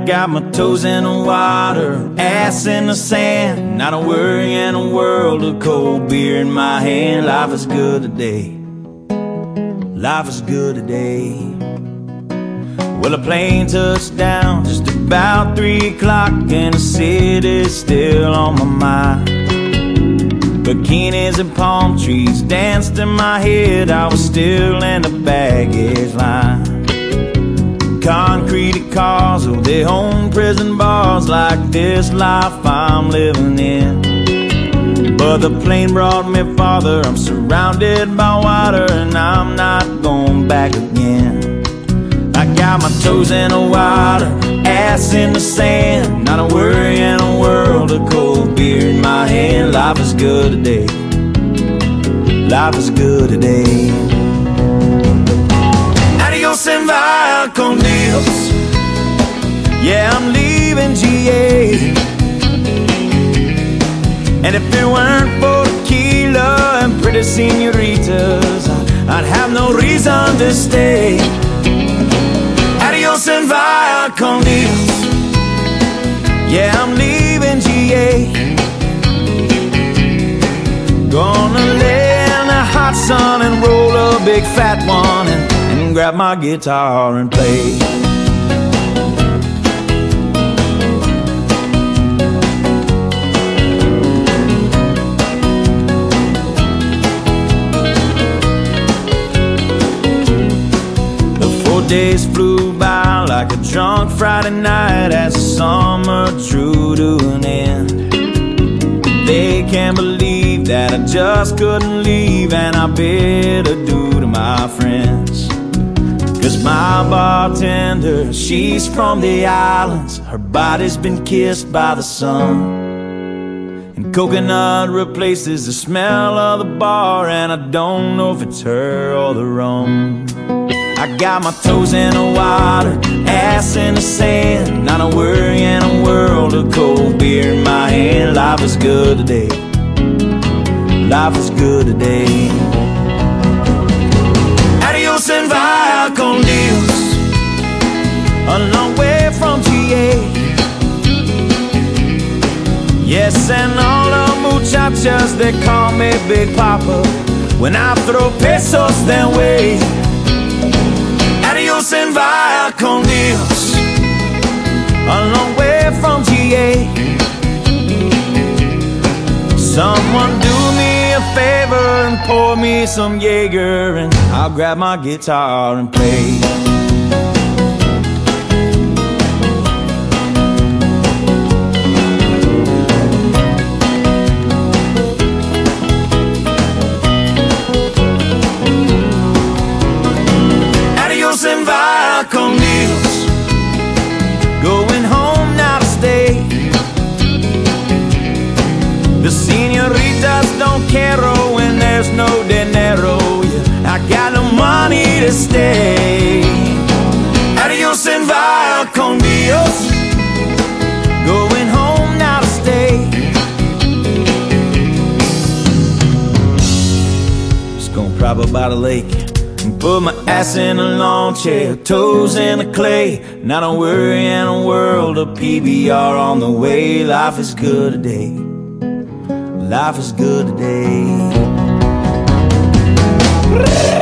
got my toes in the water, ass in the sand, not a worry in a world of cold beer in my hand. Life is good today, life is good today. Well, a plane touched down just about 3 o'clock, and the city's still on my mind. Bikinis and palm trees danced in my head, I was still in the baggage line. Concrete cars, oh, they own prison bars, like this life I'm living in. But the plane brought me farther, I'm surrounded by water, and I'm not going back again. I got my toes in the water, ass in the sand, not a worry in a world of cold beer in my hand. Life is good today, life is good today. Adios and vaya con Dios, yeah, I'm leaving GA. And if it weren't for tequila and pretty senoritas, I'd have no reason to stay. Adios and vaya con Dios, yeah, I'm leaving GA. Gonna lay in the hot sun and roll a big fat one, and grab my guitar and play. The 4 days flew by like a drunk Friday night as the summer drew to an end. They can't believe that I just couldn't leave, and I bid adieu to my friends. Cause my bartender, she's from the islands, her body's been kissed by the sun, and coconut replaces the smell of the bar, and I don't know if it's her or the rum. I got my toes in the water, ass in the sand, not a worry in a world of cold beer in my hand. Life is good today, life is good today. Adios and vaya con Dios, a long way from GA. Yes, and all the muchachas, they call me Big Papa when I throw pesos their way. Adios and vaya con Dios, a long way from GA. Someone do me a favor and pour me some Jaeger, and I'll grab my guitar and play. Adios and vaya con Dios, going home now to stay. The senoritas don't care when there's no dinero, yeah, I got no money to stay. Adios and vaya con Dios, going home now to stay. Just gonna prop up by the lake and put my ass in a lawn chair, toes in the clay, not a worry in a world of PBR on the way. Life is good today, life is good today.